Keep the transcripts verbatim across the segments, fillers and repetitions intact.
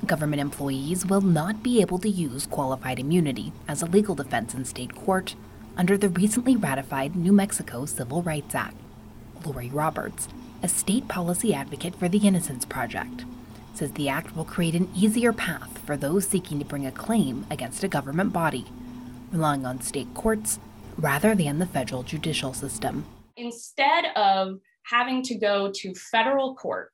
Government employees will not be able to use qualified immunity as a legal defense in state court under the recently ratified New Mexico Civil Rights Act. Lori Roberts, a state policy advocate for the Innocence Project, says the act will create an easier path for those seeking to bring a claim against a government body, relying on state courts rather than the federal judicial system. Instead of having to go to federal court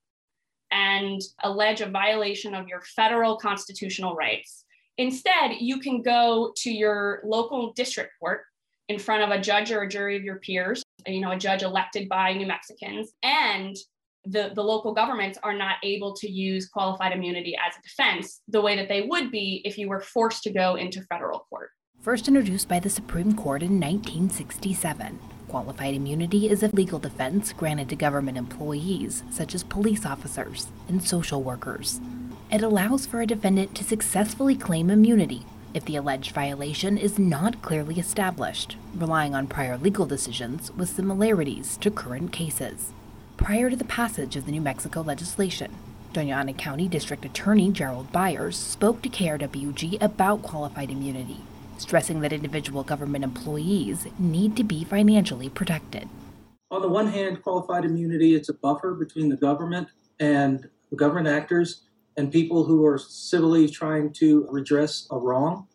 and allege a violation of your federal constitutional rights, instead, you can go to your local district court in front of a judge or a jury of your peers, you know, a judge elected by New Mexicans, and the, the local governments are not able to use qualified immunity as a defense the way that they would be if you were forced to go into federal court. First introduced by the Supreme Court in nineteen sixty-seven, qualified immunity is a legal defense granted to government employees, such as police officers and social workers. It allows for a defendant to successfully claim immunity if the alleged violation is not clearly established, relying on prior legal decisions with similarities to current cases. Prior to the passage of the New Mexico legislation, Doña Ana County District Attorney Gerald Byers spoke to K R W G about qualified immunity, stressing that individual government employees need to be financially protected. On the one hand, qualified immunity, it's a buffer between the government and the government actors and people who are civilly trying to redress a wrong.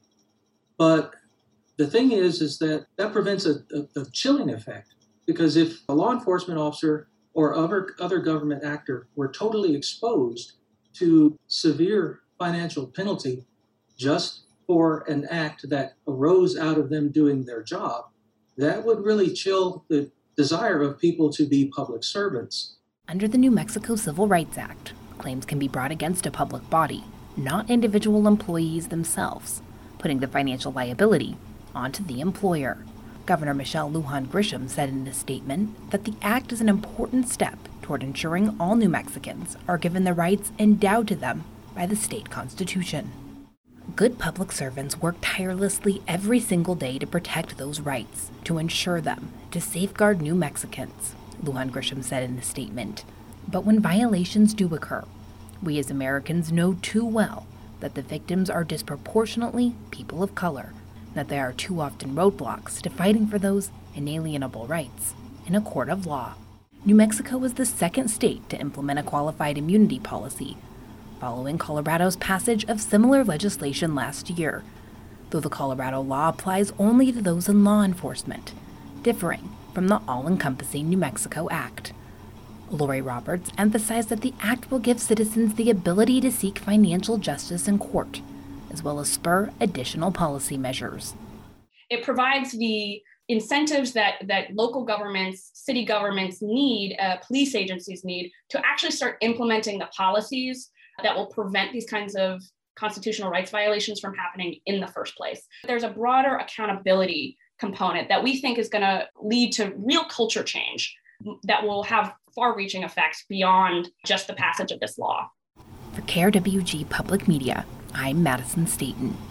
But the thing is, is that that prevents a, a, a chilling effect, because if a law enforcement officer or other, other government actor were totally exposed to severe financial penalty just for an act that arose out of them doing their job, that would really chill the desire of people to be public servants. Under the New Mexico Civil Rights Act, claims can be brought against a public body, not individual employees themselves, putting the financial liability onto the employer. Governor Michelle Lujan Grisham said in a statement that the act is an important step toward ensuring all New Mexicans are given the rights endowed to them by the state constitution. Good public servants work tirelessly every single day to protect those rights, to ensure them, to safeguard New Mexicans, Lujan Grisham said in a statement. But when violations do occur, we as Americans know too well that the victims are disproportionately people of color, that there are too often roadblocks to fighting for those inalienable rights in a court of law. New Mexico is the second state to implement a qualified immunity policy, following Colorado's passage of similar legislation last year, though the Colorado law applies only to those in law enforcement, differing from the all-encompassing New Mexico Act. Lori Roberts emphasized that the act will give citizens the ability to seek financial justice in court, as well as spur additional policy measures. It provides the incentives that, that local governments, city governments need, uh, police agencies need, to actually start implementing the policies that will prevent these kinds of constitutional rights violations from happening in the first place. There's a broader accountability component that we think is going to lead to real culture change that will have far-reaching effects beyond just the passage of this law. For K R W G Public Media, I'm Madison Staten.